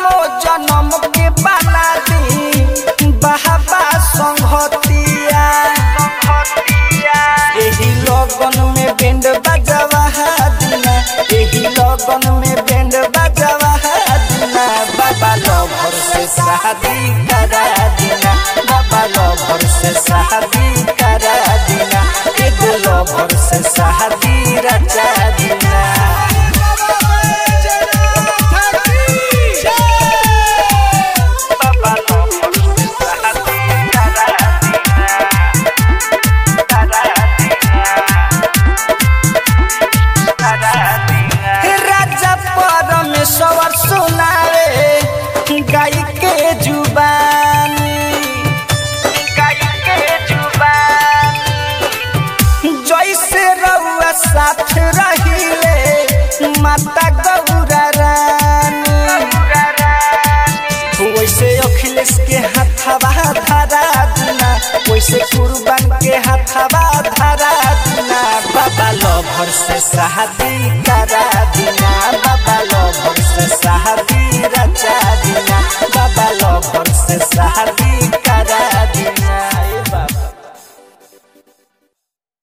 जन्म के बना दी बहाबा संगतिया एही लगन में बैंड बजावा दिना एही लगन में बैंड बजावा दिना बाबा लवर से शादी करा दिना बाबा लवर से शादी करा दिना एगो लवर से शादी रचा दिना गाय के जुबानी जैसे रउआ साथ रहिले माता गौरा रानी वैसे अखिलेश के हाथवा धरा दिना वैसे कुर्बान के हाथवा धरा दिना बाबा लवर से शादी करा दिना।